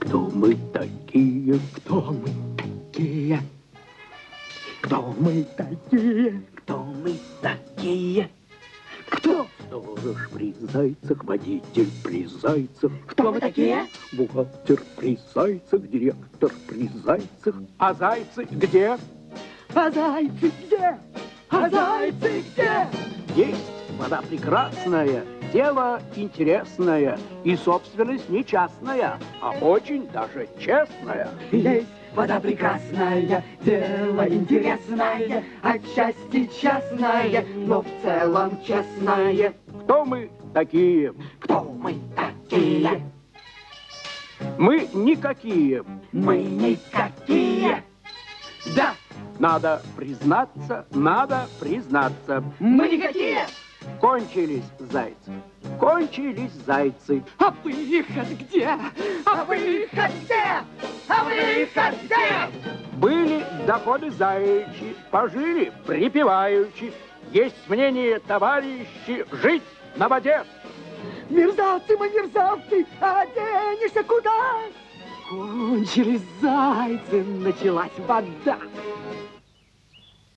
Кто мы такие? Кто мы такие? Кто мы такие? Кто мы такие? Кто? Сторож при зайцах, водитель при зайцах. Кто мы такие? Бухгалтер при зайцах, директор при зайцах. А зайцы где? А зайцы где? А зайцы где? Есть вода прекрасная, дело интересное, и собственность не частная, а очень даже честная. Есть вода прекрасная, дело интересное, отчасти частное, но в целом честное. Кто мы такие? Кто мы такие? Мы никакие. Мы никакие. Да, надо признаться, надо признаться. Мы никакие. Кончились зайцы, кончились зайцы. А выход где? А выход где? А выход где? Были доходы заячьи, пожили припеваючи. Есть мнение, товарищи, жить на воде. Мерзавцы мы, мерзавцы, а денешься куда? Кончились зайцы, началась вода.